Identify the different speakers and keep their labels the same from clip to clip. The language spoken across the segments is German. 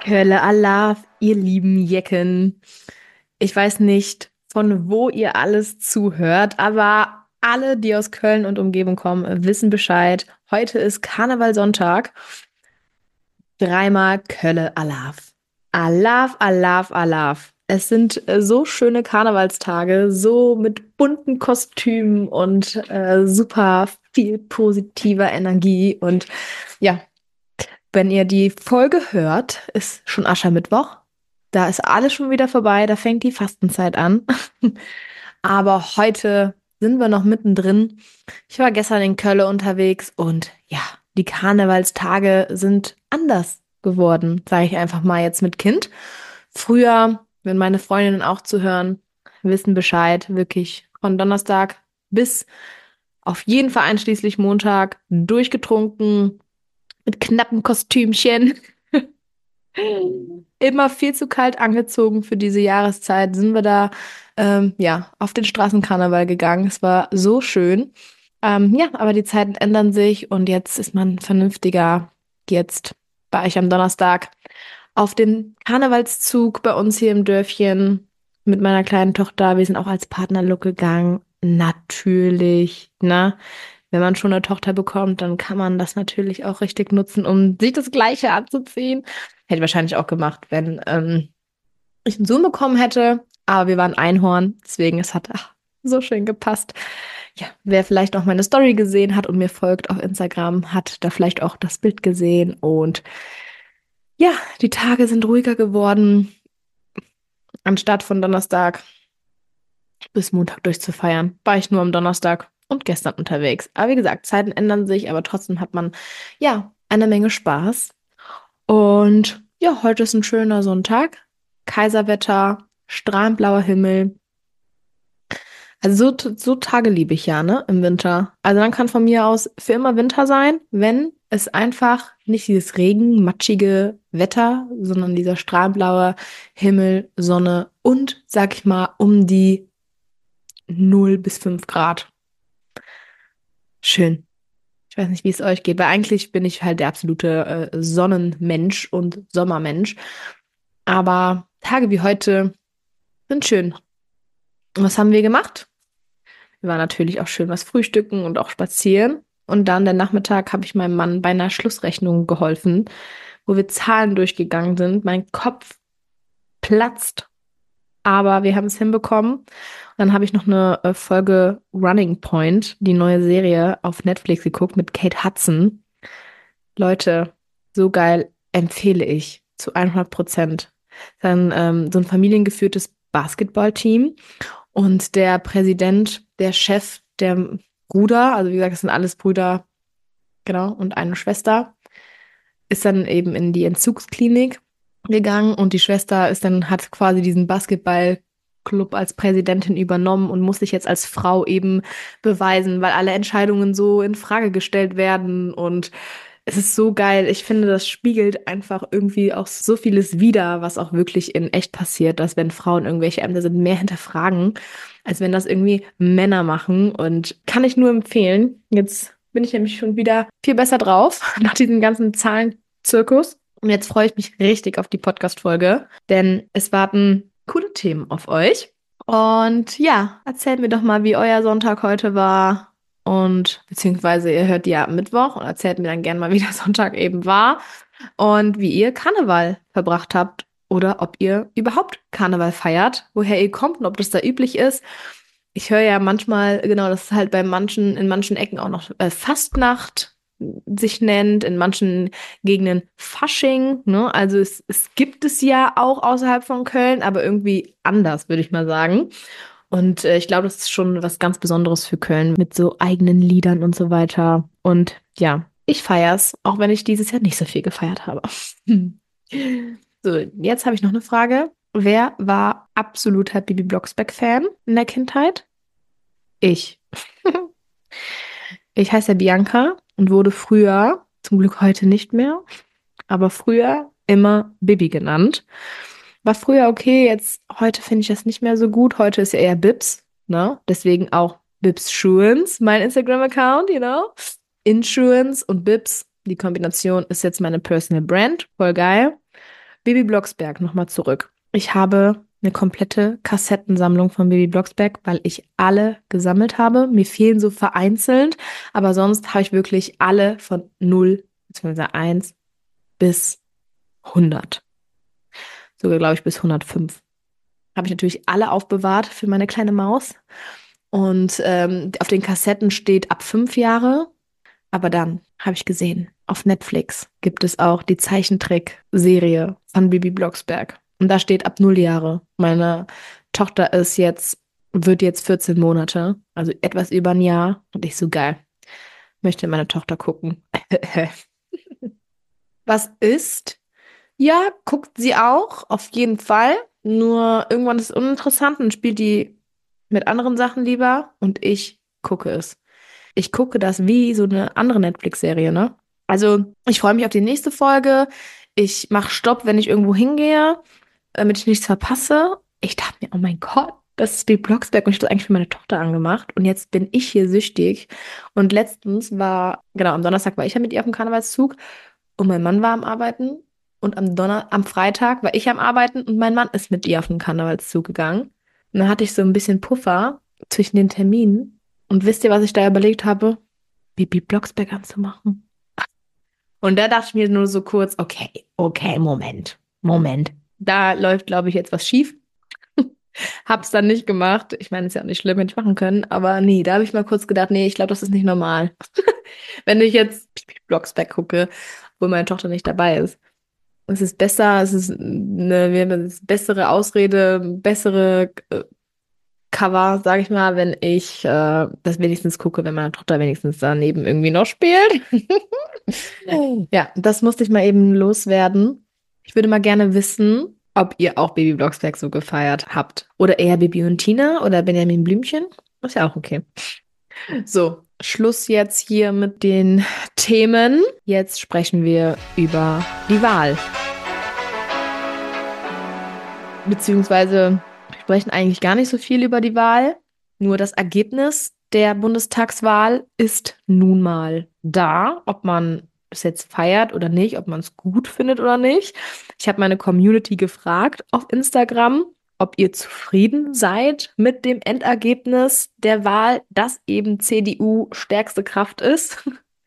Speaker 1: Hölle Allah, ihr lieben Jecken. Ich weiß nicht, von wo ihr alles zuhört, aber alle, die aus Köln und Umgebung kommen, wissen Bescheid. Heute ist Karnevalsonntag. Dreimal Kölle Alaf. Alaf, Alaf, Alaf. Es sind so schöne Karnevalstage, so mit bunten Kostümen und super viel positiver Energie. Und ja, wenn ihr die Folge hört, ist schon Aschermittwoch. Da ist alles schon wieder vorbei, da fängt die Fastenzeit an. Aber heute sind wir noch mittendrin. Ich war gestern in Köln unterwegs und ja, die Karnevalstage sind anders geworden, sage ich einfach mal jetzt mit Kind. Früher, wenn meine Freundinnen auch zuhören, wissen Bescheid, wirklich von Donnerstag bis auf jeden Fall einschließlich Montag durchgetrunken, mit knappen Kostümchen. Immer viel zu kalt angezogen für diese Jahreszeit. Sind wir da ja auf den Straßenkarneval gegangen. Es war so schön. Ja, aber die Zeiten ändern sich und jetzt ist man vernünftiger. Jetzt war ich am Donnerstag auf dem Karnevalszug bei uns hier im Dörfchen mit meiner kleinen Tochter. Wir sind auch als Partnerlook gegangen. Natürlich, ne? Wenn man schon eine Tochter bekommt, dann kann man das natürlich auch richtig nutzen, um sich das Gleiche anzuziehen. Hätte ich wahrscheinlich auch gemacht, wenn ich einen Sohn bekommen hätte. Aber wir waren Einhorn, deswegen es hat so schön gepasst. Ja, wer vielleicht auch meine Story gesehen hat und mir folgt auf Instagram, hat da vielleicht auch das Bild gesehen. Und ja, die Tage sind ruhiger geworden, anstatt von Donnerstag bis Montag durchzufeiern. War ich nur am Donnerstag und gestern unterwegs. Aber wie gesagt, Zeiten ändern sich, aber trotzdem hat man ja eine Menge Spaß. Und ja, heute ist ein schöner Sonntag. Kaiserwetter, strahlend blauer Himmel. Also so Tage liebe ich ja, ne, im Winter. Also dann kann von mir aus für immer Winter sein, wenn es einfach nicht dieses matschige Wetter, sondern dieser strahlblaue Himmel, Sonne und, sag ich mal, um die 0 bis 5 Grad. Schön. Ich weiß nicht, wie es euch geht, weil eigentlich bin ich halt der absolute Sonnenmensch und Sommermensch. Aber Tage wie heute sind schön. Und was haben wir gemacht? Wir waren natürlich auch schön was frühstücken und auch spazieren. Und dann der Nachmittag habe ich meinem Mann bei einer Schlussrechnung geholfen, wo wir Zahlen durchgegangen sind. Mein Kopf platzt, aber wir haben es hinbekommen. Und dann habe ich noch eine Folge Running Point, die neue Serie auf Netflix geguckt mit Kate Hudson. Leute, so geil, empfehle ich zu 100%. Dann so ein familiengeführtes Basketballteam und der Präsident, der Chef, der Bruder, also wie gesagt, es sind alles Brüder, genau, und eine Schwester, ist dann eben in die Entzugsklinik gegangen und die Schwester hat quasi diesen Basketballclub als Präsidentin übernommen und muss sich jetzt als Frau eben beweisen, weil alle Entscheidungen so in Frage gestellt werden und es ist so geil. Ich finde, das spiegelt einfach irgendwie auch so vieles wider, was auch wirklich in echt passiert, dass wenn Frauen irgendwelche Ämter sind, mehr hinterfragen, als wenn das irgendwie Männer machen. Und kann ich nur empfehlen. Jetzt bin ich nämlich schon wieder viel besser drauf nach diesem ganzen Zahlenzirkus. Und jetzt freue ich mich richtig auf die Podcast-Folge, denn es warten coole Themen auf euch. Und ja, erzählt mir doch mal, wie euer Sonntag heute war. Und beziehungsweise ihr hört die ja am Mittwoch und erzählt mir dann gerne mal, wie der Sonntag eben war und wie ihr Karneval verbracht habt oder ob ihr überhaupt Karneval feiert, woher ihr kommt und ob das da üblich ist. Ich höre ja manchmal, genau, dass es halt in manchen Ecken auch noch Fastnacht sich nennt, in manchen Gegenden Fasching, ne? Also es gibt es ja auch außerhalb von Köln, aber irgendwie anders, würde ich mal sagen. Und ich glaube, das ist schon was ganz Besonderes für Köln mit so eigenen Liedern und so weiter. Und ja, ich feier's, auch wenn ich dieses Jahr nicht so viel gefeiert habe. So, jetzt habe ich noch eine Frage. Wer war absoluter Bibi Blocksberg-Fan in der Kindheit? Ich. Ich heiße ja Bianca und wurde früher, zum Glück heute nicht mehr, aber früher immer Bibi genannt. War früher okay, jetzt heute finde ich das nicht mehr so gut. Heute ist ja eher Bibs, ne? Deswegen auch Bibs Schuens, mein Instagram-Account, Insurance und Bibs, die Kombination ist jetzt meine Personal Brand, voll geil. Bibi Blocksberg, nochmal zurück. Ich habe eine komplette Kassettensammlung von Bibi Blocksberg, weil ich alle gesammelt habe. Mir fehlen so vereinzelt, aber sonst habe ich wirklich alle von 0 bzw. 1 bis 100. Sogar, glaube ich, bis 105. Habe ich natürlich alle aufbewahrt für meine kleine Maus. Und auf den Kassetten steht ab 5 Jahre. Aber dann habe ich gesehen, auf Netflix gibt es auch die Zeichentrickserie von Bibi Blocksberg. Und da steht ab 0 Jahre. Meine Tochter wird jetzt 14 Monate, also etwas über ein Jahr. Und ich so geil, möchte meine Tochter gucken. Was ist? Ja, guckt sie auch, auf jeden Fall. Nur irgendwann ist es uninteressant und spielt die mit anderen Sachen lieber und ich gucke es. Ich gucke das wie so eine andere Netflix-Serie, ne? Also, ich freue mich auf die nächste Folge. Ich mache Stopp, wenn ich irgendwo hingehe, damit ich nichts verpasse. Ich dachte mir, oh mein Gott, das ist wie Blocksberg und ich habe das eigentlich für meine Tochter angemacht. Und jetzt bin ich hier süchtig. Und letztens genau, am Donnerstag war ich ja mit ihr auf dem Karnevalszug und mein Mann war am Arbeiten. Und am Freitag war ich am Arbeiten und mein Mann ist mit ihr auf den Karnevalszug gegangen. Und dann hatte ich so ein bisschen Puffer zwischen den Terminen. Und wisst ihr, was ich da überlegt habe? Bibi Blocksberg anzumachen. Und da dachte ich mir nur so kurz, okay, Moment. Da läuft, glaube ich, jetzt was schief. Hab's dann nicht gemacht. Ich meine, ist ja auch nicht schlimm, hätte ich machen können. Aber nee, da habe ich mal kurz gedacht, nee, ich glaube, das ist nicht normal. Wenn ich jetzt Bibi Blocksberg gucke, wo meine Tochter nicht dabei ist. Es ist besser, wir haben eine bessere Ausrede, bessere Cover, sage ich mal, wenn ich das wenigstens gucke, wenn meine Tochter wenigstens daneben irgendwie noch spielt. Ja, das musste ich mal eben loswerden. Ich würde mal gerne wissen, ob ihr auch Baby Blocksberg so gefeiert habt. Oder eher Bibi und Tina oder Benjamin Blümchen. Ist ja auch okay. So, Schluss jetzt hier mit den Themen. Jetzt sprechen wir über die Wahl. Beziehungsweise wir sprechen eigentlich gar nicht so viel über die Wahl. Nur das Ergebnis der Bundestagswahl ist nun mal da, ob man es jetzt feiert oder nicht, ob man es gut findet oder nicht. Ich habe meine Community gefragt auf Instagram, ob ihr zufrieden seid mit dem Endergebnis der Wahl, dass eben CDU stärkste Kraft ist.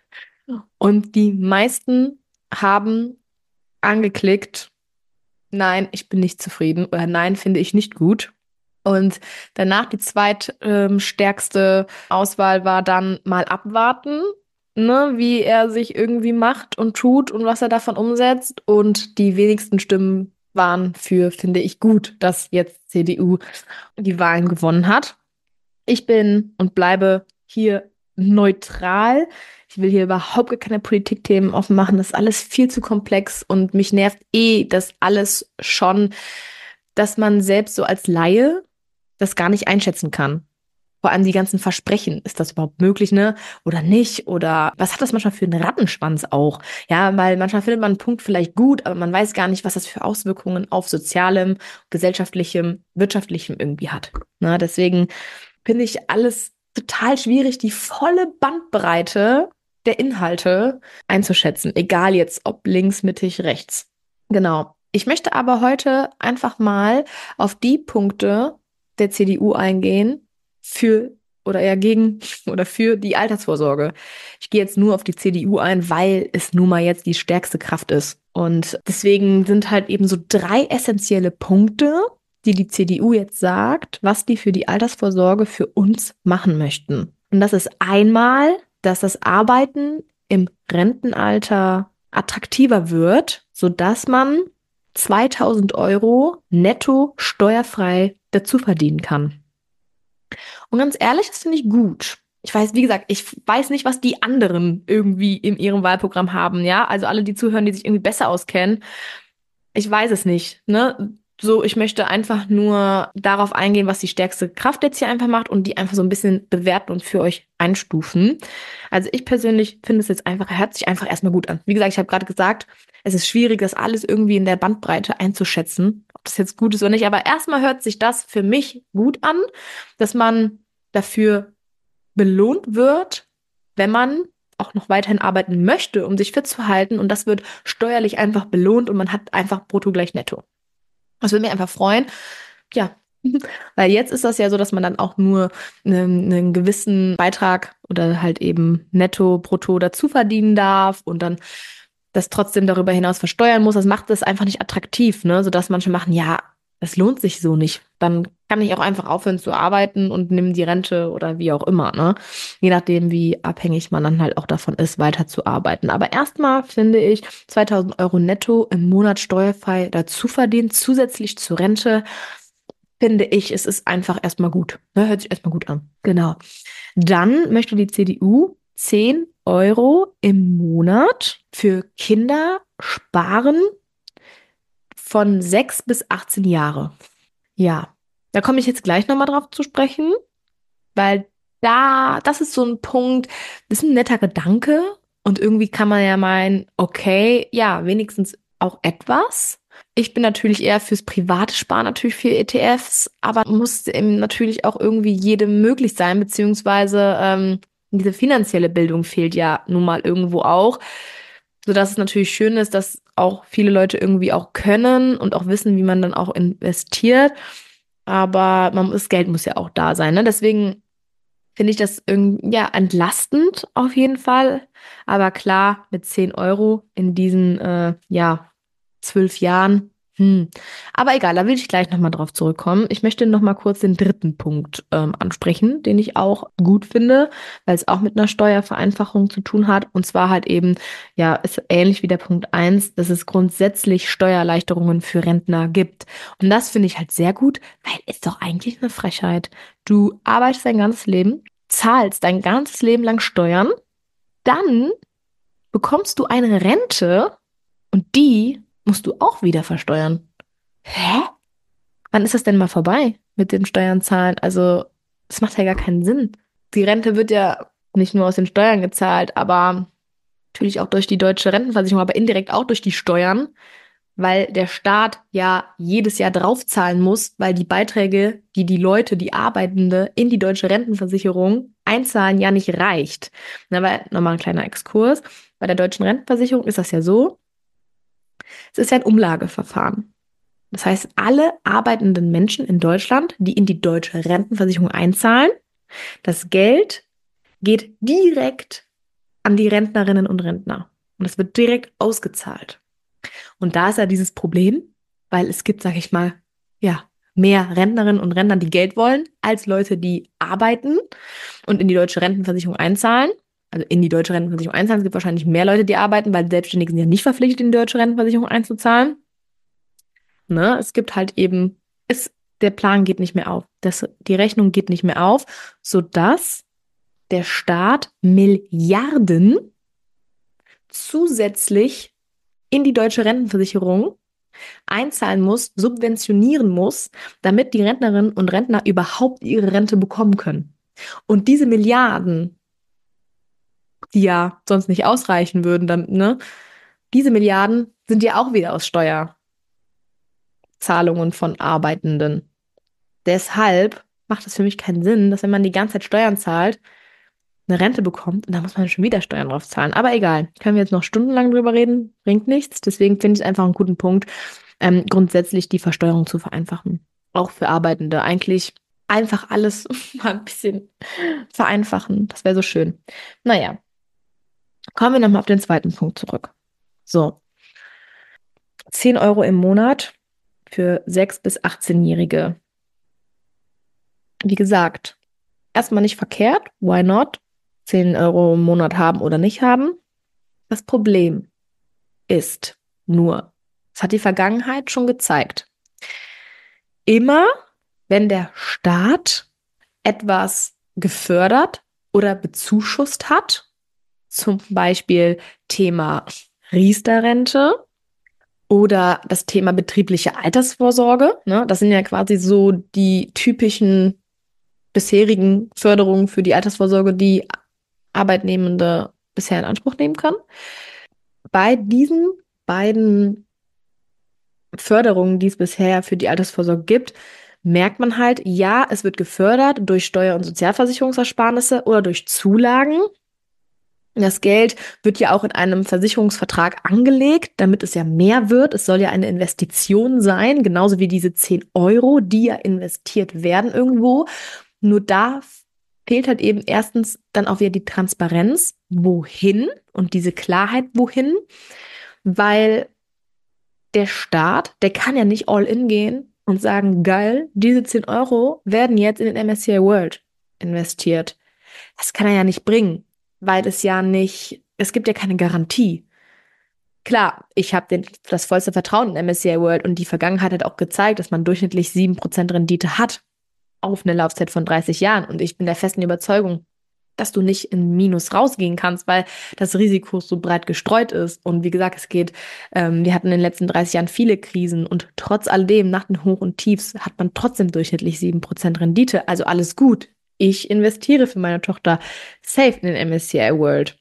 Speaker 1: Und die meisten haben angeklickt, nein, ich bin nicht zufrieden oder nein, finde ich nicht gut. Und danach die zweitstärkste Auswahl war dann mal abwarten, ne, wie er sich irgendwie macht und tut und was er davon umsetzt. Und die wenigsten Stimmen waren für, finde ich, gut, dass jetzt CDU die Wahlen gewonnen hat. Ich bin und bleibe hier neutral. Ich will hier überhaupt gar keine Politikthemen offen machen. Das ist alles viel zu komplex und mich nervt das alles schon, dass man selbst so als Laie das gar nicht einschätzen kann. Vor allem die ganzen Versprechen. Ist das überhaupt möglich, ne? Oder nicht? Oder was hat das manchmal für einen Rattenschwanz auch? Ja, weil manchmal findet man einen Punkt vielleicht gut, aber man weiß gar nicht, was das für Auswirkungen auf sozialem, gesellschaftlichem, wirtschaftlichem irgendwie hat. Na, deswegen finde ich alles total schwierig, die volle Bandbreite der Inhalte einzuschätzen, egal jetzt ob links, mittig, rechts. Genau. Ich möchte aber heute einfach mal auf die Punkte der CDU eingehen für oder eher gegen oder für die Altersvorsorge. Ich gehe jetzt nur auf die CDU ein, weil es nun mal jetzt die stärkste Kraft ist. Und deswegen sind halt eben so 3 essentielle Punkte, die CDU jetzt sagt, was die für die Altersvorsorge für uns machen möchten. Und das ist einmal, dass das Arbeiten im Rentenalter attraktiver wird, sodass man 2.000 € netto steuerfrei dazu verdienen kann. Und ganz ehrlich, das finde ich gut. Ich weiß, wie gesagt, ich weiß nicht, was die anderen irgendwie in ihrem Wahlprogramm haben, ja? Also alle, die zuhören, die sich irgendwie besser auskennen. Ich weiß es nicht, ne? So, ich möchte einfach nur darauf eingehen, was die stärkste Kraft jetzt hier einfach macht und die einfach so ein bisschen bewerten und für euch einstufen. Also ich persönlich finde es jetzt einfach, hört sich einfach erstmal gut an. Wie gesagt, ich habe gerade gesagt, es ist schwierig, das alles irgendwie in der Bandbreite einzuschätzen, ob das jetzt gut ist oder nicht. Aber erstmal hört sich das für mich gut an, dass man dafür belohnt wird, wenn man auch noch weiterhin arbeiten möchte, um sich fit zu halten und das wird steuerlich einfach belohnt und man hat einfach brutto gleich netto. Das würde mich einfach freuen. Ja, weil jetzt ist das ja so, dass man dann auch nur einen gewissen Beitrag oder halt eben netto, brutto dazu verdienen darf und dann das trotzdem darüber hinaus versteuern muss. Das macht es einfach nicht attraktiv, ne? Sodass manche machen, ja, das lohnt sich so nicht. Dann kann ich auch einfach aufhören zu arbeiten und nehme die Rente oder wie auch immer, ne? Je nachdem, wie abhängig man dann halt auch davon ist, weiter zu arbeiten. Aber erstmal finde ich 2.000 € netto im Monat steuerfrei dazu verdienen, zusätzlich zur Rente, finde ich, es ist einfach erstmal gut. Ne? Hört sich erstmal gut an. Genau. Dann möchte die CDU 10 € im Monat für Kinder sparen von 6 bis 18 Jahre. Ja, da komme ich jetzt gleich nochmal drauf zu sprechen, weil das ist so ein Punkt, das ist ein netter Gedanke und irgendwie kann man ja meinen, okay, ja, wenigstens auch etwas. Ich bin natürlich eher fürs private Sparen, natürlich für ETFs, aber muss eben natürlich auch irgendwie jedem möglich sein, beziehungsweise diese finanzielle Bildung fehlt ja nun mal irgendwo auch, sodass es natürlich schön ist, dass auch viele Leute irgendwie auch können und auch wissen, wie man dann auch investiert. Aber das Geld muss ja auch da sein, ne? Deswegen finde ich das irgendwie, ja, entlastend auf jeden Fall. Aber klar, mit 10 € in diesen, ja, 12 Jahren. Aber egal, da will ich gleich nochmal drauf zurückkommen. Ich möchte nochmal kurz den dritten Punkt ansprechen, den ich auch gut finde, weil es auch mit einer Steuervereinfachung zu tun hat. Und zwar halt eben, ja, ist ähnlich wie der Punkt eins, dass es grundsätzlich Steuererleichterungen für Rentner gibt. Und das finde ich halt sehr gut, weil ist doch eigentlich eine Frechheit. Du arbeitest dein ganzes Leben, zahlst dein ganzes Leben lang Steuern, dann bekommst du eine Rente und die musst du auch wieder versteuern. Hä? Wann ist das denn mal vorbei mit den Steuern zahlen? Also, das macht ja gar keinen Sinn. Die Rente wird ja nicht nur aus den Steuern gezahlt, aber natürlich auch durch die deutsche Rentenversicherung, aber indirekt auch durch die Steuern, weil der Staat ja jedes Jahr draufzahlen muss, weil die Beiträge, die die Leute, die Arbeitende in die deutsche Rentenversicherung einzahlen, ja nicht reicht. Aber nochmal ein kleiner Exkurs. Bei der deutschen Rentenversicherung ist das ja so, es ist ja ein Umlageverfahren. Das heißt, alle arbeitenden Menschen in Deutschland, die in die deutsche Rentenversicherung einzahlen, das Geld geht direkt an die Rentnerinnen und Rentner. Und es wird direkt ausgezahlt. Und da ist ja dieses Problem, weil es gibt, sag ich mal, ja, mehr Rentnerinnen und Rentner, die Geld wollen, als Leute, die arbeiten und in die deutsche Rentenversicherung einzahlen. Also in die deutsche Rentenversicherung einzahlen. Es gibt wahrscheinlich mehr Leute, die arbeiten, weil Selbstständige sind ja nicht verpflichtet, in die deutsche Rentenversicherung einzuzahlen. Ne? Es gibt halt eben, der Plan geht nicht mehr auf. Die Rechnung geht nicht mehr auf, sodass der Staat Milliarden zusätzlich in die deutsche Rentenversicherung einzahlen muss, subventionieren muss, damit die Rentnerinnen und Rentner überhaupt ihre Rente bekommen können. Und diese Milliarden, die ja sonst nicht ausreichen würden, dann, ne, diese Milliarden sind ja auch wieder aus Steuerzahlungen von Arbeitenden. Deshalb macht es für mich keinen Sinn, dass wenn man die ganze Zeit Steuern zahlt, eine Rente bekommt und da muss man schon wieder Steuern drauf zahlen. Aber egal, können wir jetzt noch stundenlang drüber reden, bringt nichts. Deswegen finde ich es einfach einen guten Punkt, grundsätzlich die Versteuerung zu vereinfachen. Auch für Arbeitende. Eigentlich einfach alles mal ein bisschen vereinfachen. Das wäre so schön. Naja, kommen wir nochmal auf den zweiten Punkt zurück. So, 10 € im Monat für 6- bis 18-Jährige. Wie gesagt, erstmal nicht verkehrt. Why not? 10 € im Monat haben oder nicht haben. Das Problem ist nur, das hat die Vergangenheit schon gezeigt. Immer, wenn der Staat etwas gefördert oder bezuschusst hat, zum Beispiel Thema Riester-Rente oder das Thema betriebliche Altersvorsorge, ne, das sind ja quasi so die typischen bisherigen Förderungen für die Altersvorsorge, die Arbeitnehmende bisher in Anspruch nehmen kann. Bei diesen beiden Förderungen, die es bisher für die Altersvorsorge gibt, merkt man halt, ja, es wird gefördert durch Steuer- und Sozialversicherungsersparnisse oder durch Zulagen. Das Geld wird ja auch in einem Versicherungsvertrag angelegt, damit es ja mehr wird. Es soll ja eine Investition sein, genauso wie diese 10 Euro, die ja investiert werden irgendwo. Nur da fehlt halt eben erstens dann auch wieder die Transparenz, wohin und diese Klarheit, wohin, weil der Staat, der kann ja nicht all in gehen und sagen, geil, diese 10 Euro werden jetzt in den MSCI World investiert. Das kann er ja nicht bringen, weil es ja nicht, es gibt ja keine Garantie. Klar, ich habe das vollste Vertrauen in MSCI World und die Vergangenheit hat auch gezeigt, dass man durchschnittlich 7% Rendite hat auf eine Laufzeit von 30 Jahren. Und ich bin der festen Überzeugung, dass du nicht in Minus rausgehen kannst, weil das Risiko so breit gestreut ist. Und wie gesagt, wir hatten in den letzten 30 Jahren viele Krisen und trotz alledem, nach den Hoch und Tiefs, hat man trotzdem durchschnittlich 7% Rendite. Also alles gut. Ich investiere für meine Tochter safe in den MSCI World.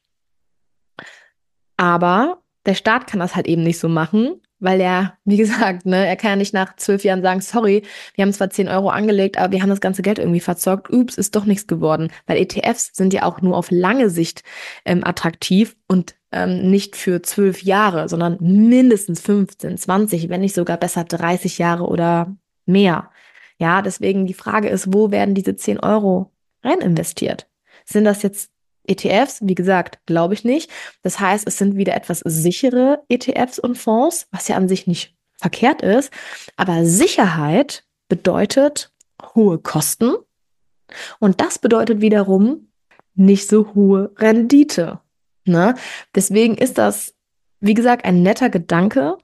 Speaker 1: Aber der Staat kann das halt eben nicht so machen, weil er, wie gesagt, ne, er kann ja nicht nach 12 Jahren sagen, sorry, wir haben zwar 10 Euro angelegt, aber wir haben das ganze Geld irgendwie verzockt. Ups, ist doch nichts geworden. Weil ETFs sind ja auch nur auf lange Sicht attraktiv und nicht für 12 Jahre, sondern mindestens 15, 20, wenn nicht sogar besser 30 Jahre oder mehr. Ja, deswegen die Frage ist, wo werden diese 10 Euro rein investiert? Sind das jetzt ETFs? Wie gesagt, glaube ich nicht. Das heißt, es sind wieder etwas sichere ETFs und Fonds, was ja an sich nicht verkehrt ist. Aber Sicherheit bedeutet hohe Kosten und das bedeutet wiederum nicht so hohe Rendite. Ne? Deswegen ist das, wie gesagt, ein netter Gedanke,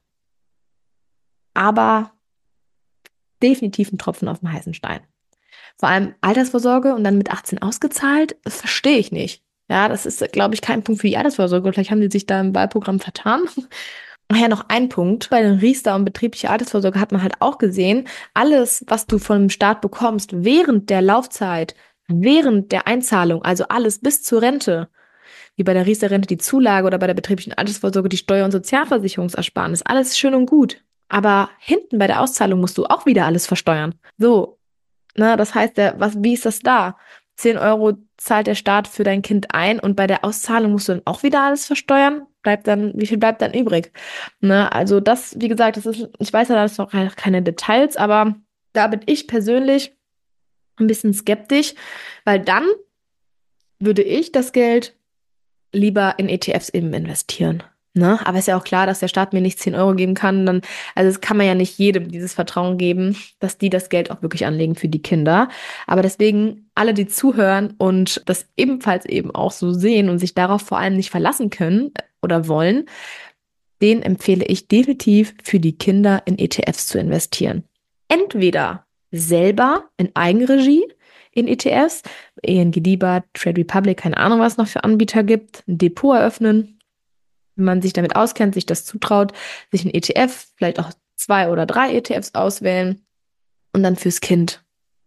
Speaker 1: aber definitiv ein Tropfen auf dem heißen Stein. Vor allem Altersvorsorge und dann mit 18 ausgezahlt, das verstehe ich nicht. Ja, das ist, glaube ich, kein Punkt für die Altersvorsorge. Vielleicht haben die sich da im Wahlprogramm vertan. Ach ja, noch ein Punkt. Bei den Riester und betriebliche Altersvorsorge hat man halt auch gesehen, alles, was du vom Staat bekommst, während der Laufzeit, während der Einzahlung, also alles bis zur Rente, wie bei der Riester-Rente die Zulage oder bei der betrieblichen Altersvorsorge die Steuer- und Sozialversicherungsersparnis, alles schön und gut. Aber hinten bei der Auszahlung musst du auch wieder alles versteuern. So, ne, das heißt, wie ist das da? 10 Euro zahlt der Staat für dein Kind ein und bei der Auszahlung musst du dann auch wieder alles versteuern? Wie viel bleibt dann übrig? Ne, also das, wie gesagt, ich weiß ja, da ist noch keine Details, aber da bin ich persönlich ein bisschen skeptisch, weil dann würde ich das Geld lieber in ETFs eben investieren. Ne? Aber ist ja auch klar, dass der Staat mir nicht 10 Euro geben kann. Also es kann man ja nicht jedem dieses Vertrauen geben, dass die das Geld auch wirklich anlegen für die Kinder. Aber deswegen alle, die zuhören und das ebenfalls eben auch so sehen und sich darauf vor allem nicht verlassen können oder wollen, den empfehle ich definitiv für die Kinder in ETFs zu investieren. Entweder selber in Eigenregie in ETFs, ENG DIBA, Trade Republic, keine Ahnung, was es noch für Anbieter gibt, ein Depot eröffnen, wenn man sich damit auskennt, sich das zutraut, sich ein ETF, vielleicht auch 2 oder 3 ETFs auswählen und dann fürs Kind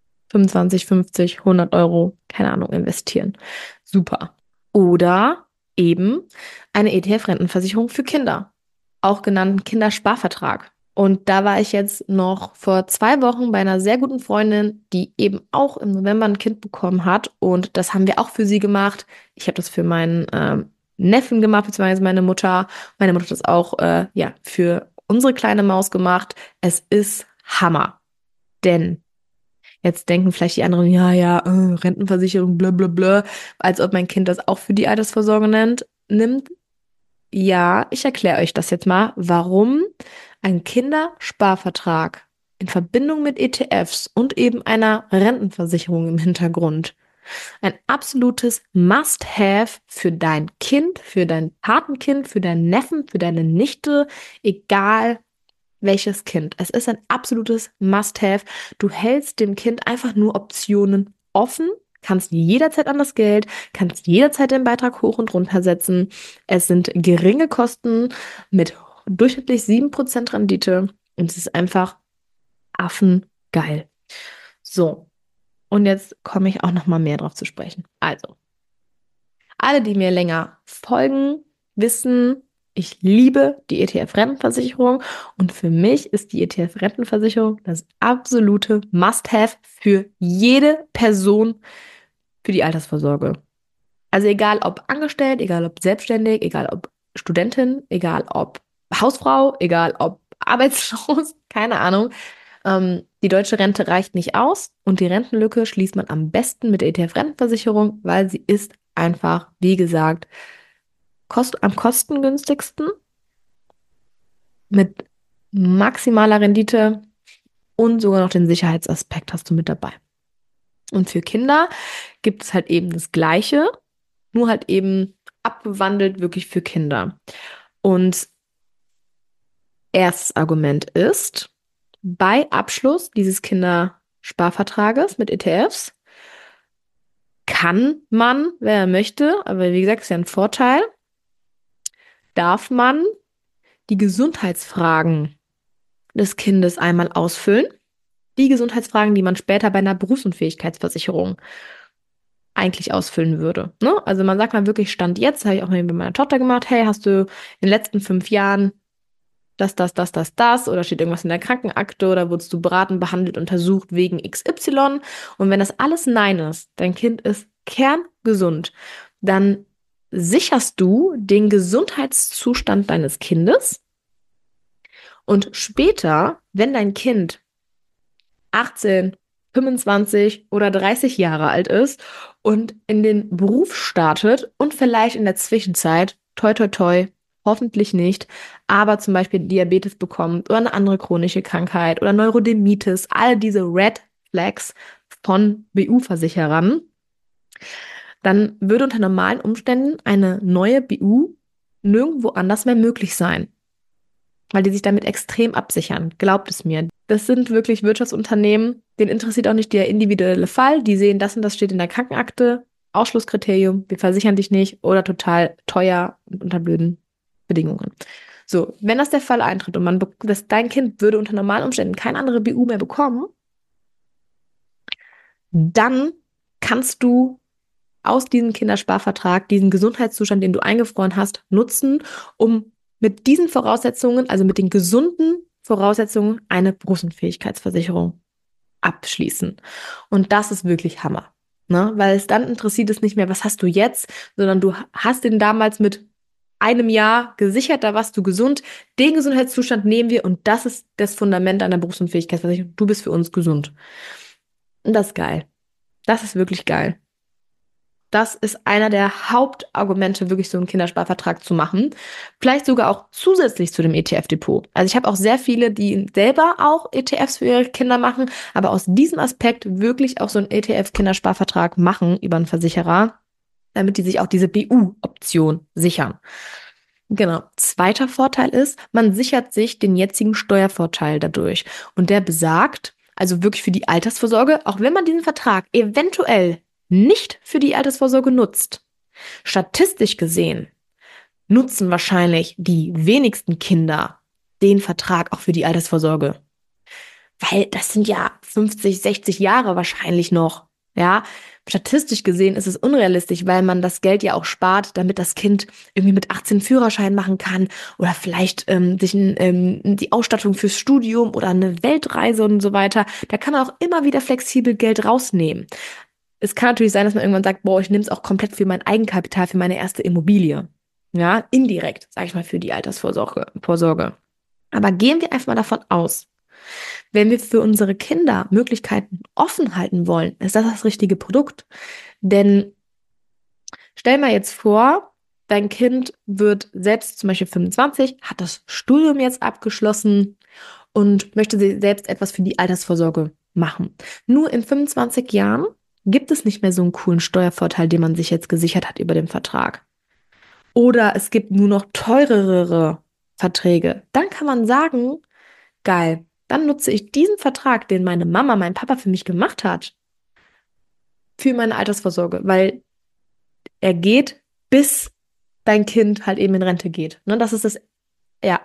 Speaker 1: 25, 50, 100 Euro, keine Ahnung, investieren. Super. Oder eben eine ETF-Rentenversicherung für Kinder, auch genannt Kindersparvertrag. Und da war ich jetzt noch vor 2 Wochen bei einer sehr guten Freundin, die eben auch im November ein Kind bekommen hat. Und das haben wir auch für sie gemacht. Ich habe das für meinen Neffen gemacht, beziehungsweise meine Mutter. Meine Mutter hat das auch ja, für unsere kleine Maus gemacht. Es ist Hammer. Denn jetzt denken vielleicht die anderen, ja, ja, Rentenversicherung, bla bla bla, als ob mein Kind das auch für die Altersvorsorge nimmt. Ja, ich erkläre euch das jetzt mal, warum ein Kindersparvertrag in Verbindung mit ETFs und eben einer Rentenversicherung im Hintergrund ein absolutes Must-have für dein Kind, für dein Patenkind, für deinen Neffen, für deine Nichte, egal welches Kind. Es ist ein absolutes Must-have. Du hältst dem Kind einfach nur Optionen offen, kannst jederzeit an das Geld, kannst jederzeit den Beitrag hoch und runter setzen. Es sind geringe Kosten mit durchschnittlich 7% Rendite und es ist einfach affengeil. So, und jetzt komme ich auch noch mal mehr drauf zu sprechen. Also, alle, die mir länger folgen, wissen, ich liebe die ETF-Rentenversicherung und für mich ist die ETF-Rentenversicherung das absolute Must-have für jede Person für die Altersvorsorge. Also egal ob angestellt, egal ob selbstständig, egal ob Studentin, egal ob Hausfrau, egal ob arbeitslos, keine Ahnung. Die deutsche Rente reicht nicht aus und die Rentenlücke schließt man am besten mit der ETF-Rentenversicherung, weil sie ist einfach, wie gesagt, am kostengünstigsten mit maximaler Rendite und sogar noch den Sicherheitsaspekt hast du mit dabei. Und für Kinder gibt es halt eben das Gleiche, nur halt eben abgewandelt wirklich für Kinder. Und erstes Argument ist, bei Abschluss dieses Kindersparvertrages mit ETFs kann man, wer er möchte, aber wie gesagt, ist ja ein Vorteil, darf man die Gesundheitsfragen des Kindes einmal ausfüllen. Die Gesundheitsfragen, die man später bei einer Berufsunfähigkeitsversicherung eigentlich ausfüllen würde. Ne? Also man sagt mal wirklich, Stand jetzt, habe ich auch mit meiner Tochter gemacht, hey, hast du in den letzten 5 Jahren das, oder steht irgendwas in der Krankenakte oder wurdest du beraten, behandelt, untersucht wegen XY? Und wenn das alles Nein ist, dein Kind ist kerngesund, dann sicherst du den Gesundheitszustand deines Kindes und später, wenn dein Kind 18, 25 oder 30 Jahre alt ist und in den Beruf startet und vielleicht in der Zwischenzeit, toi toi toi, hoffentlich nicht, aber zum Beispiel Diabetes bekommt oder eine andere chronische Krankheit oder Neurodermitis, all diese Red Flags von BU-Versicherern, dann würde unter normalen Umständen eine neue BU nirgendwo anders mehr möglich sein, weil die sich damit extrem absichern. Glaubt es mir. Das sind wirklich Wirtschaftsunternehmen, denen interessiert auch nicht der individuelle Fall. Die sehen, das und das steht in der Krankenakte, Ausschlusskriterium, wir versichern dich nicht oder total teuer und unter blöden Bedingungen. So, wenn das der Fall eintritt und dein Kind würde unter normalen Umständen keine andere BU mehr bekommen, dann kannst du aus diesem Kindersparvertrag diesen Gesundheitszustand, den du eingefroren hast, nutzen, um mit diesen Voraussetzungen, also mit den gesunden Voraussetzungen, eine Berufsunfähigkeitsversicherung abschließen. Und das ist wirklich Hammer. Ne? Weil es dann interessiert es nicht mehr, was hast du jetzt, sondern du hast den damals mit einem Jahr gesichert, da warst du gesund. Den Gesundheitszustand nehmen wir und das ist das Fundament einer Berufsunfähigkeitsversicherung. Du bist für uns gesund. Und das ist geil. Das ist wirklich geil. Das ist einer der Hauptargumente, wirklich so einen Kindersparvertrag zu machen. Vielleicht sogar auch zusätzlich zu dem ETF-Depot. Also ich habe auch sehr viele, die selber auch ETFs für ihre Kinder machen, aber aus diesem Aspekt wirklich auch so einen ETF-Kindersparvertrag machen über einen Versicherer, damit die sich auch diese BU-Option sichern. Genau. Zweiter Vorteil ist, man sichert sich den jetzigen Steuervorteil dadurch. Und der besagt, also wirklich für die Altersvorsorge, auch wenn man diesen Vertrag eventuell nicht für die Altersvorsorge nutzt. Statistisch gesehen nutzen wahrscheinlich die wenigsten Kinder den Vertrag auch für die Altersvorsorge. Weil das sind ja 50, 60 Jahre wahrscheinlich noch. Ja, statistisch gesehen ist es unrealistisch, weil man das Geld ja auch spart, damit das Kind irgendwie mit 18 Führerschein machen kann oder vielleicht sich die Ausstattung fürs Studium oder eine Weltreise und so weiter. Da kann man auch immer wieder flexibel Geld rausnehmen. Es kann natürlich sein, dass man irgendwann sagt, boah, ich nehme es auch komplett für mein Eigenkapital, für meine erste Immobilie. Ja, indirekt, sage ich mal, für die Vorsorge. Aber gehen wir einfach mal davon aus, wenn wir für unsere Kinder Möglichkeiten offen halten wollen, ist das richtige Produkt. Denn stell mal jetzt vor, dein Kind wird selbst zum Beispiel 25, hat das Studium jetzt abgeschlossen und möchte selbst etwas für die Altersvorsorge machen. Nur in 25 Jahren gibt es nicht mehr so einen coolen Steuervorteil, den man sich jetzt gesichert hat über den Vertrag. Oder es gibt nur noch teurere Verträge. Dann kann man sagen, geil, dann nutze ich diesen Vertrag, den meine Mama, mein Papa für mich gemacht hat, für meine Altersvorsorge, weil er geht, bis dein Kind halt eben in Rente geht. Ne, das ist das, ja,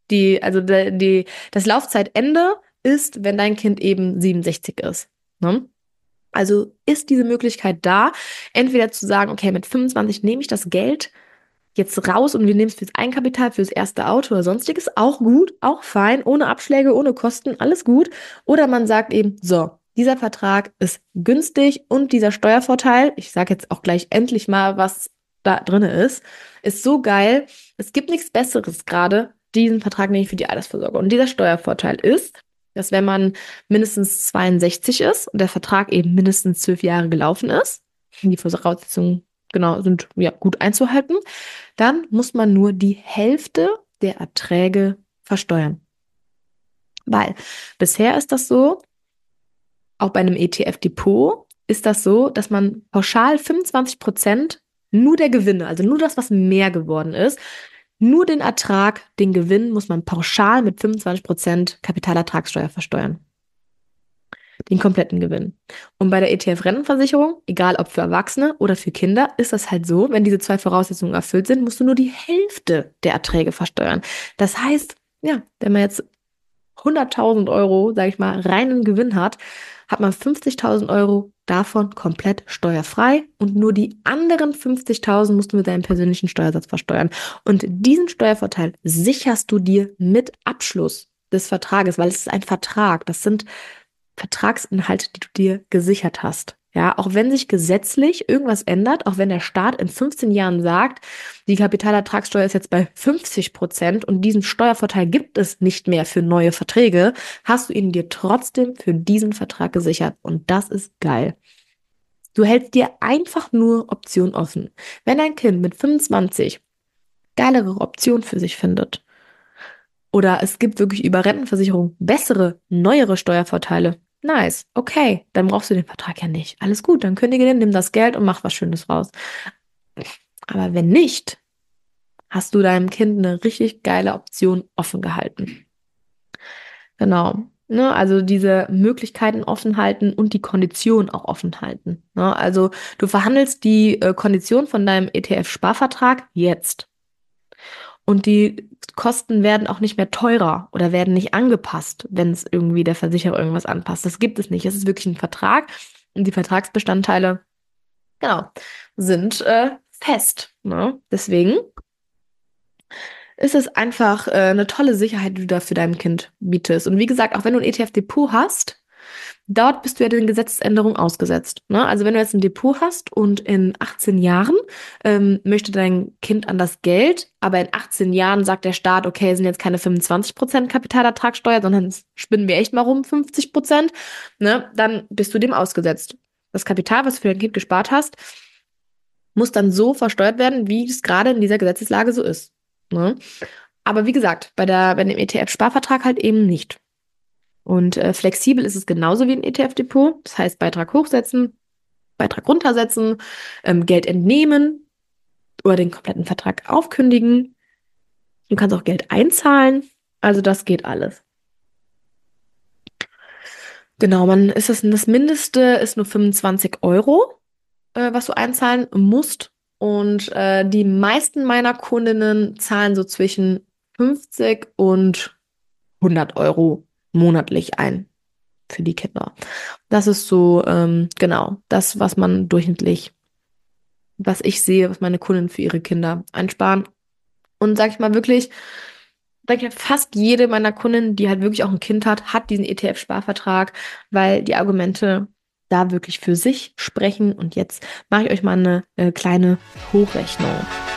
Speaker 1: das Laufzeitende ist, wenn dein Kind eben 67 ist. Ne? Also ist diese Möglichkeit da, entweder zu sagen, okay, mit 25 nehme ich das Geld jetzt raus und wir nehmen es fürs Eigenkapital, fürs erste Auto oder sonstiges, auch gut, auch fein, ohne Abschläge, ohne Kosten, alles gut. Oder man sagt eben, so, Dieser Vertrag ist günstig und dieser Steuervorteil, ich sage jetzt auch gleich endlich mal, was da drin ist so geil. Es gibt nichts Besseres gerade, diesen Vertrag nämlich für die Altersvorsorge. Und dieser Steuervorteil ist, dass wenn man mindestens 62 ist und der Vertrag eben mindestens 12 Jahre gelaufen ist, die Voraussetzungen genau sind ja gut einzuhalten, dann muss man nur die Hälfte der Erträge versteuern. Weil bisher ist das so, auch bei einem ETF-Depot ist das so, dass man pauschal 25% nur der Gewinne, also nur das, was mehr geworden ist, nur den Ertrag, den Gewinn muss man pauschal mit 25% Kapitalertragssteuer versteuern. Den kompletten Gewinn. Und bei der ETF-Rentenversicherung, egal ob für Erwachsene oder für Kinder, ist das halt so, wenn diese zwei Voraussetzungen erfüllt sind, musst du nur die Hälfte der Erträge versteuern. Das heißt, ja, wenn man jetzt 100.000 Euro, sage ich mal, reinen Gewinn hat man 50.000 Euro davon komplett steuerfrei und nur die anderen 50.000 musst du mit deinem persönlichen Steuersatz versteuern. Und diesen Steuervorteil sicherst du dir mit Abschluss des Vertrages, weil es ist ein Vertrag. Das sind Vertragsinhalte, die du dir gesichert hast. Ja, auch wenn sich gesetzlich irgendwas ändert, auch wenn der Staat in 15 Jahren sagt, die Kapitalertragssteuer ist jetzt bei 50% und diesen Steuervorteil gibt es nicht mehr für neue Verträge, hast du ihn dir trotzdem für diesen Vertrag gesichert. Und das ist geil. Du hältst dir einfach nur Optionen offen. Wenn dein Kind mit 25 geilere Optionen für sich findet, oder es gibt wirklich über Rentenversicherung bessere, neuere Steuervorteile. Nice, okay, dann brauchst du den Vertrag ja nicht. Alles gut, dann kündige den, nimm das Geld und mach was Schönes raus. Aber wenn nicht, hast du deinem Kind eine richtig geile Option offen gehalten. Genau. Ne, also diese Möglichkeiten offen halten und die Kondition auch offen halten. Ne, also du verhandelst die Kondition von deinem ETF-Sparvertrag jetzt. Und die Kosten werden auch nicht mehr teurer oder werden nicht angepasst, wenn es irgendwie der Versicherer irgendwas anpasst. Das gibt es nicht. Es ist wirklich ein Vertrag und die Vertragsbestandteile, genau, sind fest. Ne? Deswegen ist es einfach eine tolle Sicherheit, die du da für dein Kind bietest. Und wie gesagt, auch wenn du ein ETF-Depot hast, dort bist du ja den Gesetzesänderungen ausgesetzt. Ne? Also wenn du jetzt ein Depot hast und in 18 Jahren möchte dein Kind an das Geld, aber in 18 Jahren sagt der Staat, okay, es sind jetzt keine 25% Kapitalertragssteuer, sondern jetzt spinnen wir echt mal rum 50%, ne? Dann bist du dem ausgesetzt. Das Kapital, was du für dein Kind gespart hast, muss dann so versteuert werden, wie es gerade in dieser Gesetzeslage so ist. Ne? Aber wie gesagt, bei dem ETF-Sparvertrag halt eben nicht. Und flexibel ist es genauso wie ein ETF-Depot. Das heißt, Beitrag hochsetzen, Beitrag runtersetzen, Geld entnehmen oder den kompletten Vertrag aufkündigen. Du kannst auch Geld einzahlen. Also das geht alles. Genau, das Mindeste ist nur 25 Euro, was du einzahlen musst. Und die meisten meiner Kundinnen zahlen so zwischen 50 und 100 Euro monatlich ein für die Kinder. Das ist so, genau, das, was man durchschnittlich, was ich sehe, was meine Kunden für ihre Kinder einsparen. Und sag ich mal wirklich, sag ich mal, fast jede meiner Kunden, die halt wirklich auch ein Kind hat diesen ETF-Sparvertrag, weil die Argumente da wirklich für sich sprechen. Und jetzt mache ich euch mal eine kleine Hochrechnung.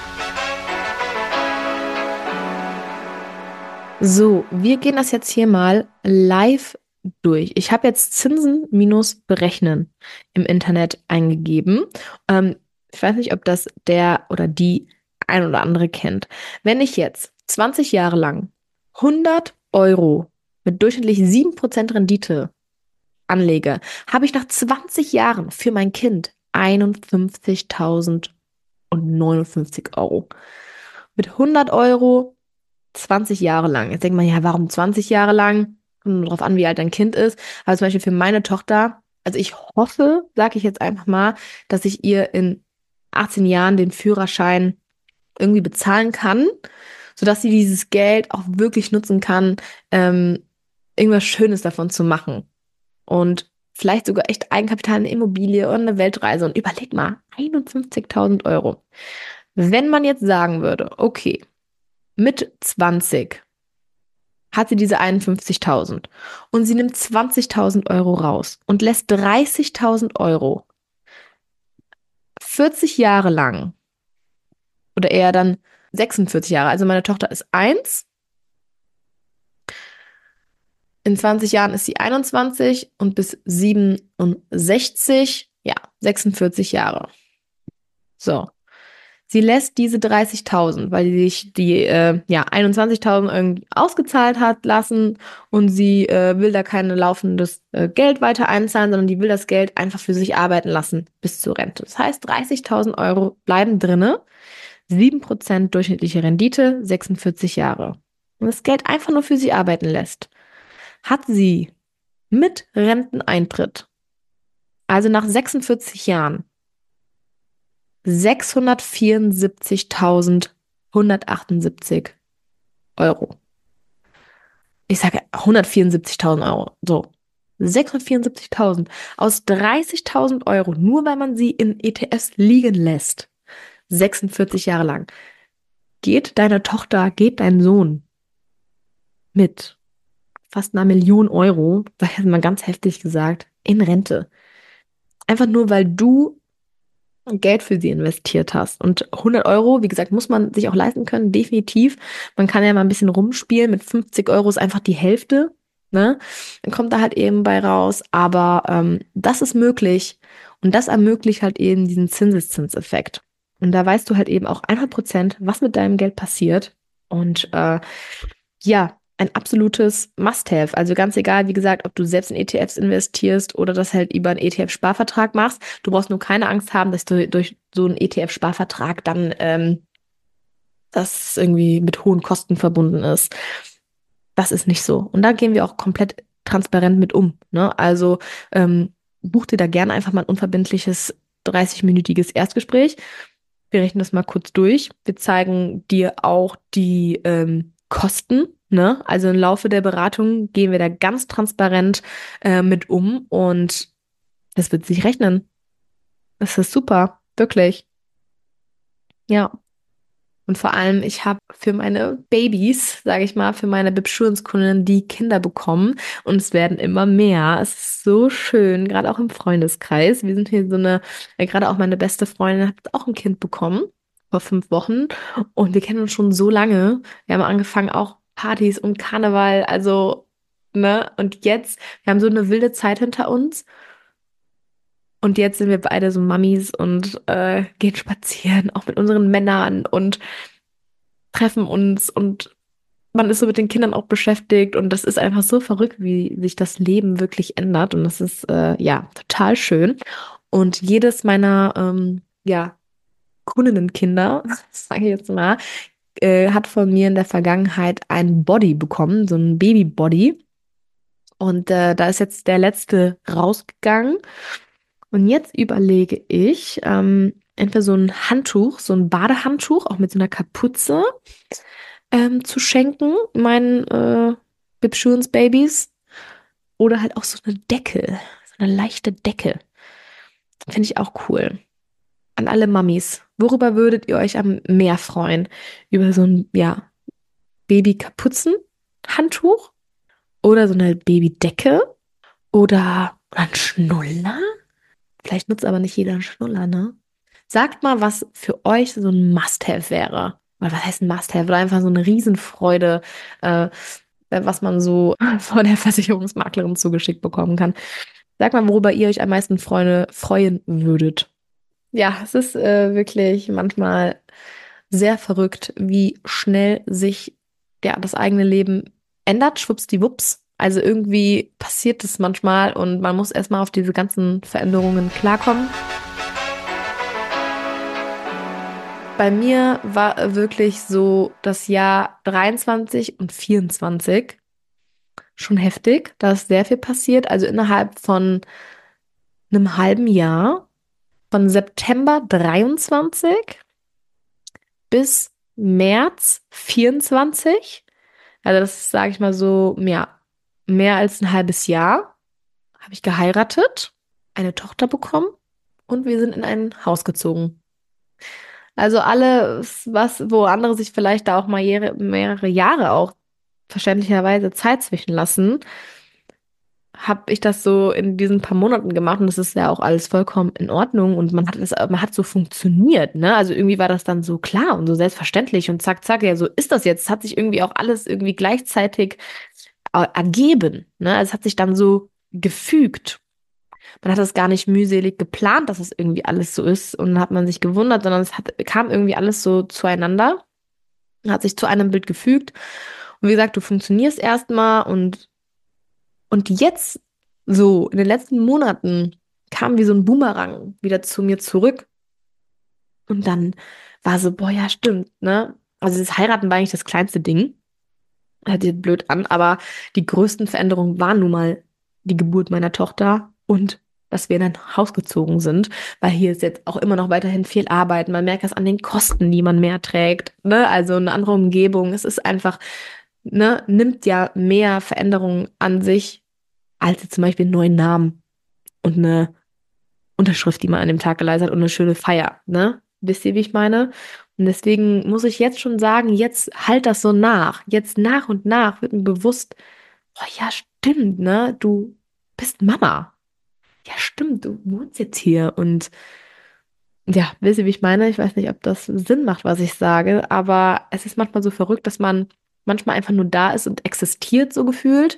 Speaker 1: So, wir gehen das jetzt hier mal live durch. Ich habe jetzt Zinsen minus berechnen im Internet eingegeben. Ich weiß nicht, ob das der oder die ein oder andere kennt. Wenn ich jetzt 20 Jahre lang 100 Euro mit durchschnittlich 7% Rendite anlege, habe ich nach 20 Jahren für mein Kind 51.059 Euro. Mit 100 Euro 20 Jahre lang. Jetzt denkt man, ja, warum 20 Jahre lang? Kommt nur drauf an, wie alt dein Kind ist. Aber zum Beispiel für meine Tochter, also ich hoffe, sage ich jetzt einfach mal, dass ich ihr in 18 Jahren den Führerschein irgendwie bezahlen kann, sodass sie dieses Geld auch wirklich nutzen kann, irgendwas Schönes davon zu machen. Und vielleicht sogar echt Eigenkapital in eine Immobilie oder eine Weltreise. Und überleg mal, 51.000 Euro. Wenn man jetzt sagen würde, okay, mit 20 hat sie diese 51.000 und sie nimmt 20.000 Euro raus und lässt 30.000 Euro 40 Jahre lang oder eher dann 46 Jahre. Also meine Tochter ist 1, in 20 Jahren ist sie 21 und bis 67, ja, 46 Jahre. So. Sie lässt diese 30.000, weil sie sich die ja, 21.000 irgendwie ausgezahlt hat lassen und sie will da kein laufendes Geld weiter einzahlen, sondern die will das Geld einfach für sich arbeiten lassen bis zur Rente. Das heißt, 30.000 Euro bleiben drinne, 7% durchschnittliche Rendite, 46 Jahre. Und das Geld einfach nur für sie arbeiten lässt. Hat sie mit Renteneintritt, also nach 46 Jahren, 674.178 Euro. Ich sage 174.000 Euro. So. 674.000 aus 30.000 Euro, nur weil man sie in ETFs liegen lässt. 46 Jahre lang. Geht deine Tochter, geht dein Sohn mit fast 1 Million Euro, sag ich jetzt mal ganz heftig gesagt, in Rente. Einfach nur, weil du Geld für sie investiert hast. Und 100 Euro, wie gesagt, muss man sich auch leisten können, definitiv. Man kann ja mal ein bisschen rumspielen. Mit 50 Euro ist einfach die Hälfte. Ne? Dann kommt da halt eben bei raus. Aber das ist möglich. Und das ermöglicht halt eben diesen Zinseszinseffekt. Und da weißt du halt eben auch 100%, was mit deinem Geld passiert. Und ja, ein absolutes Must-have. Also ganz egal, wie gesagt, ob du selbst in ETFs investierst oder das halt über einen ETF-Sparvertrag machst. Du brauchst nur keine Angst haben, dass du durch so einen ETF-Sparvertrag dann das irgendwie mit hohen Kosten verbunden ist. Das ist nicht so. Und da gehen wir auch komplett transparent mit um. Ne? Also buch dir da gerne einfach mal ein unverbindliches 30-minütiges Erstgespräch. Wir rechnen das mal kurz durch. Wir zeigen dir auch die Kosten. Ne? Also im Laufe der Beratung gehen wir da ganz transparent mit um und das wird sich rechnen. Das ist super, wirklich. Ja. Und vor allem, ich habe für meine Babys, sage ich mal, für meine Bibsurance-Kundinnen die Kinder bekommen und es werden immer mehr. Es ist so schön, gerade auch im Freundeskreis. Wir sind hier so eine, gerade auch meine beste Freundin hat auch ein Kind bekommen vor 5 Wochen und wir kennen uns schon so lange. Wir haben angefangen auch Partys und Karneval, also, ne, und jetzt, wir haben so eine wilde Zeit hinter uns. Und jetzt sind wir beide so Mamis und gehen spazieren, auch mit unseren Männern und treffen uns und man ist so mit den Kindern auch beschäftigt und das ist einfach so verrückt, wie sich das Leben wirklich ändert und das ist ja total schön. Und jedes meiner ja Kundinnenkinder, sage ich jetzt mal, hat von mir in der Vergangenheit ein Body bekommen, so ein Babybody. Und da ist jetzt der letzte rausgegangen. Und jetzt überlege ich, entweder so ein Handtuch, so ein Badehandtuch, auch mit so einer Kapuze, zu schenken, meinen Bibsurance-Babys. Oder halt auch so eine Decke, so eine leichte Decke. Finde ich auch cool. An alle Mamis. Worüber würdet ihr euch am mehr freuen? Über so ein, ja, Baby-Kapuzen-Handtuch? Oder so eine Babydecke? Oder ein Schnuller? Vielleicht nutzt aber nicht jeder einen Schnuller, ne? Sagt mal, was für euch so ein Must-have wäre. Oder was heißt ein Must-have? Oder einfach so eine Riesenfreude, was man so von der Versicherungsmaklerin zugeschickt bekommen kann. Sagt mal, worüber ihr euch am meisten freuen würdet. Ja, es ist wirklich manchmal sehr verrückt, wie schnell sich ja, das eigene Leben ändert, schwuppsdiwupps. Also irgendwie passiert es manchmal und man muss erstmal auf diese ganzen Veränderungen klarkommen. Bei mir war wirklich so das Jahr 23 und 24 schon heftig. Da ist sehr viel passiert. Also innerhalb von einem halben Jahr, von September 23 bis März 24. Also das ist, sage ich mal so, ja, mehr als ein halbes Jahr habe ich geheiratet, eine Tochter bekommen und wir sind in ein Haus gezogen. Also alles, was, wo andere sich vielleicht da auch mal mehrere Jahre auch verständlicherweise Zeit zwischen lassen, habe ich das so in diesen paar Monaten gemacht und das ist ja auch alles vollkommen in Ordnung und man hat so funktioniert, ne? Also irgendwie war das dann so klar und so selbstverständlich und zack, zack, ja, so ist das jetzt. Es hat sich irgendwie auch alles irgendwie gleichzeitig ergeben, ne? Also es hat sich dann so gefügt. Man hat das gar nicht mühselig geplant, dass es irgendwie alles so ist und dann hat man sich gewundert, sondern kam irgendwie alles so zueinander, hat sich zu einem Bild gefügt. Und wie gesagt, du funktionierst erstmal und jetzt, so in den letzten Monaten, kam wie so ein Boomerang wieder zu mir zurück. Und dann war so, boah, ja, stimmt, ne? Also das Heiraten war eigentlich das kleinste Ding. Hört sich blöd an, aber die größten Veränderungen waren nun mal die Geburt meiner Tochter und dass wir in ein Haus gezogen sind, weil hier ist jetzt auch immer noch weiterhin viel Arbeit. Man merkt das an den Kosten, die man mehr trägt, ne? Also eine andere Umgebung. Es ist einfach, ne, nimmt ja mehr Veränderungen an sich als jetzt zum Beispiel einen neuen Namen und eine Unterschrift, die man an dem Tag geleistet hat und eine schöne Feier, ne? Wisst ihr, wie ich meine? Und deswegen muss ich jetzt schon sagen, jetzt halt das so nach. Jetzt nach und nach wird mir bewusst, oh ja, stimmt, ne? Du bist Mama. Ja, stimmt, du wohnst jetzt hier. Und ja, wisst ihr, wie ich meine? Ich weiß nicht, ob das Sinn macht, was ich sage, aber es ist manchmal so verrückt, dass man manchmal einfach nur da ist und existiert, so gefühlt.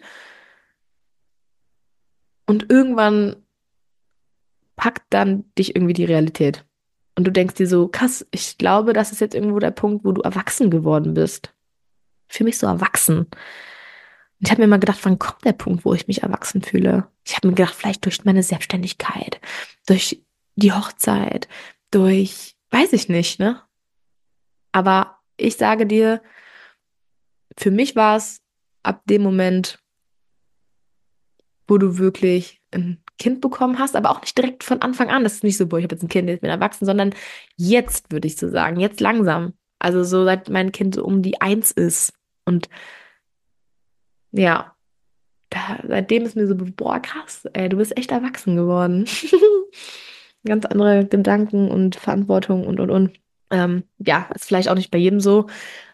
Speaker 1: Und irgendwann packt dann dich irgendwie die Realität. Und du denkst dir so, krass, ich glaube, das ist jetzt irgendwo der Punkt, wo du erwachsen geworden bist. Für mich so erwachsen. Und ich habe mir mal gedacht, wann kommt der Punkt, wo ich mich erwachsen fühle? Ich habe mir gedacht, vielleicht durch meine Selbstständigkeit, durch die Hochzeit, durch, weiß ich nicht, ne? Aber ich sage dir, für mich war es ab dem Moment, wo du wirklich ein Kind bekommen hast, aber auch nicht direkt von Anfang an. Das ist nicht so, boah, ich habe jetzt ein Kind, ich bin erwachsen, sondern jetzt würde ich so sagen, jetzt langsam. Also so seit mein Kind so um die 1 ist. Und ja, seitdem ist mir so, boah, krass, ey, du bist echt erwachsen geworden. Ganz andere Gedanken und Verantwortung und. Ja, ist vielleicht auch nicht bei jedem so.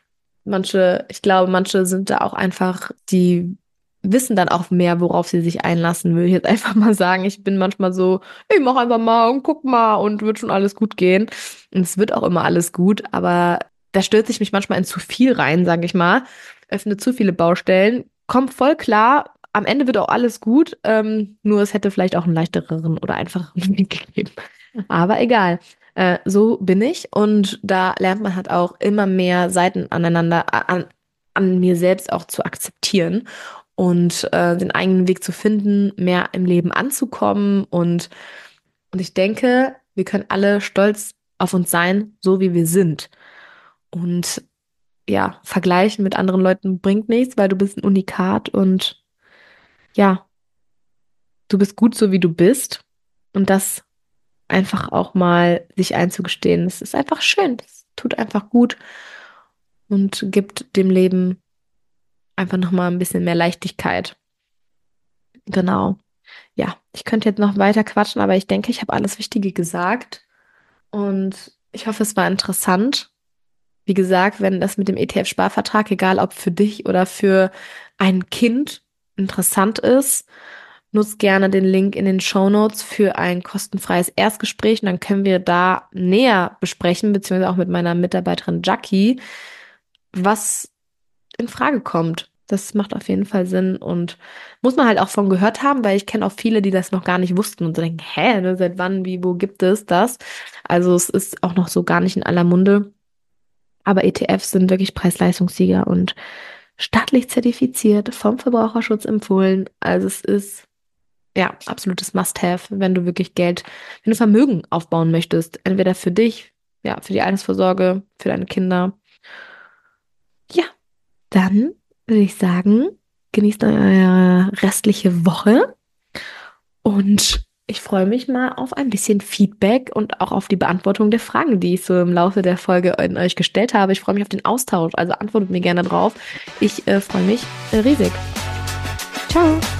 Speaker 1: Ich glaube, manche sind da auch einfach, die wissen dann auch mehr, worauf sie sich einlassen, will ich jetzt einfach mal sagen. Ich bin manchmal so, ich mach einfach mal und guck mal und wird schon alles gut gehen. Und es wird auch immer alles gut, aber da stürze ich mich manchmal in zu viel rein, sage ich mal, öffne zu viele Baustellen, kommt voll klar. Am Ende wird auch alles gut, nur es hätte vielleicht auch einen leichteren oder einfacheren Weg gegeben. Aber egal. So bin ich und da lernt man halt auch immer mehr Seiten an mir selbst auch zu akzeptieren und den eigenen Weg zu finden, mehr im Leben anzukommen und ich denke, wir können alle stolz auf uns sein, so wie wir sind. Und ja, vergleichen mit anderen Leuten bringt nichts, weil du bist ein Unikat und ja, du bist gut so wie du bist und das einfach auch mal sich einzugestehen. Es ist einfach schön. Es tut einfach gut und gibt dem Leben einfach nochmal ein bisschen mehr Leichtigkeit. Genau. Ja, ich könnte jetzt noch weiter quatschen, aber ich denke, ich habe alles Wichtige gesagt und ich hoffe, es war interessant. Wie gesagt, wenn das mit dem ETF-Sparvertrag, egal ob für dich oder für ein Kind, interessant ist, nutzt gerne den Link in den Shownotes für ein kostenfreies Erstgespräch und dann können wir da näher besprechen, beziehungsweise auch mit meiner Mitarbeiterin Jackie, was in Frage kommt. Das macht auf jeden Fall Sinn und muss man halt auch von gehört haben, weil ich kenne auch viele, die das noch gar nicht wussten und so denken, hä, ne, seit wann, wie, wo gibt es das? Also es ist auch noch so gar nicht in aller Munde. Aber ETFs sind wirklich Preis-Leistungssieger und staatlich zertifiziert, vom Verbraucherschutz empfohlen. Also es ist ja absolutes Must-have, wenn du wirklich wenn du Vermögen aufbauen möchtest. Entweder für dich, ja, für die Altersvorsorge, für deine Kinder. Ja, dann würde ich sagen, genießt eure restliche Woche und ich freue mich mal auf ein bisschen Feedback und auch auf die Beantwortung der Fragen, die ich so im Laufe der Folge an euch gestellt habe. Ich freue mich auf den Austausch, also antwortet mir gerne drauf. Ich freue mich riesig. Ciao.